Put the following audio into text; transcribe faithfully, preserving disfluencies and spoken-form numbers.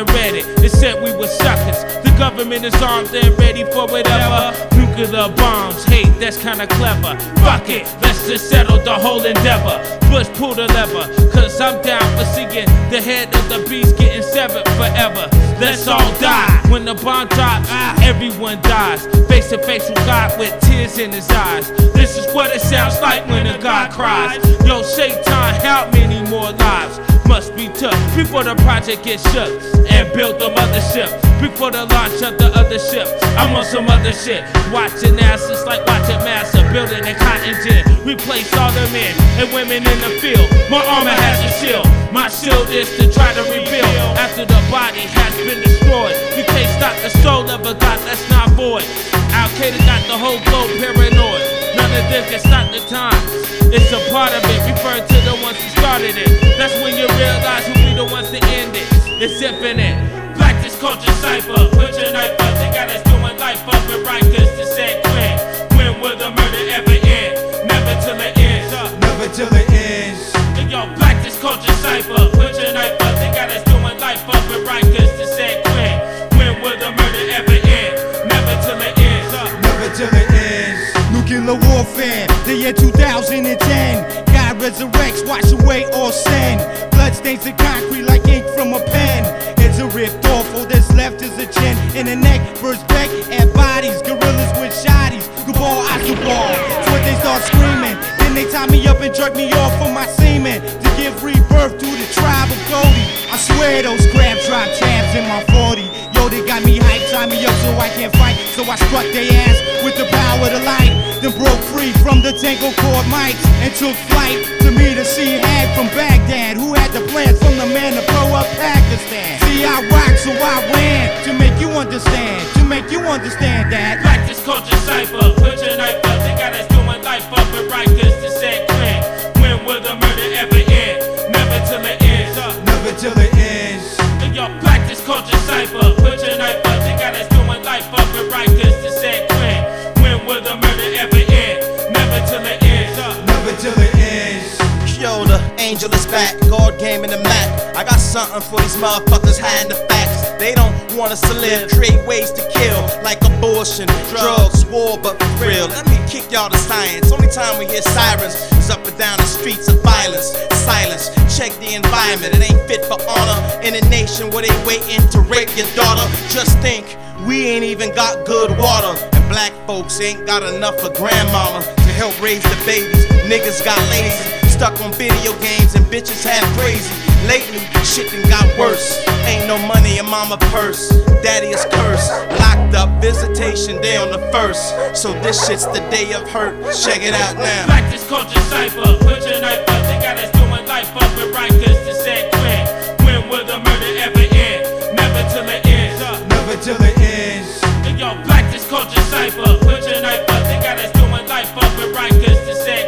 and read it. It said we were suckers. The government is armed and ready for whatever. Nuclear bombs, hey, that's kinda clever. Fuck it, let's just settle the whole endeavor. Bush pull the lever, cause I'm down for seeing the head of the beast getting severed forever. Let's all die. When the bomb drops, everyone dies. Face to face with God with tears in his eyes. This is what it sounds like when a God cries. Yo, Shaitan, how many more lives must be took before the project gets shook and build the mothership? Before the launch of the other ship, I'm on some other shit. Watching asses like watching massa building a cotton gin. Replace all the men and women in the field. My armor has a shield. My shield is to try to rebuild after the body has been destroyed. You can't stop the soul of a God that's not void. Al-Qaeda got the whole globe paranoid. None of this can stop the time. It's a part of it, referring to the ones who started it. That's when you realize who be the ones to end it. It's infinite. Practice culture cipher. Put your knife up. They got us doing life up in Rikers to San Quinn. When will the murder ever end? Never till it ends. Never till it ends. And yo, practice culture cipher. Put your knife up. They got us doing life up in Rikers to San Quinn. When will the murder ever end? Never till it ends. Never till it ends. Nuclear warfare, the year two thousand ten. God resurrects, wash away all sin. Blood stains the concrete like ink from a pen. Heads are ripped off, all that's left is a chin. In the neck, burst back at bodies. Gorillas with shotties, Gabal, Akabal. That's what they start screaming. Then they tie me up and jerk me off for my semen. To give rebirth to the tribe of Cody. I swear those crabs drop tabs in my forty. Yo, they got me hyped, tie me up so I can't fight. So I struck their ass with the power of the light. Then broke free from the tango cord mics and took flight to meet a Shihad from Baghdad, who had the plans from the man to blow up Pakistan. See, I rock, so I ran to make you understand, to make you understand that. Practice culture cipher. Put your knife up. They got us doing life up in Rikers to San Quinn. When will the murder ever end? Never till it ends. Never till it ends. And yo, practice culture cipher. Put your knife up. They got us doing life up in Rikers to San Quinn. When will the murder ever end? Never till it ends. Never till it ends. Yo, the angel is back, God game in the Mac. I got something for these motherfuckers hiding the facts. They don't want us to live, create ways to kill, like abortion, drugs, war, but for real. Let me kick y'all to science. Only time we hear sirens is up and down the streets of violence. Silence, check the environment. It ain't fit for honor in a nation where they waiting to rape your daughter. Just think, we ain't even got good water, and black folks ain't got enough for grandmama to help raise the babies. Niggas got lazy, stuck on video games, and bitches half crazy. Lately, shit done got worse. Ain't no money in mama purse. Daddy is cursed. Locked up, visitation day on the first. So this shit's the day of hurt. Check it out now. Practice culture cipher. Put your knife up. They got us doing life up in Rikers to San Quinn. When will the murder ever end? Never till it ends. Never till it ends. And yo, practice culture cipher. Put your knife up. They got us doing life up in Rikers to San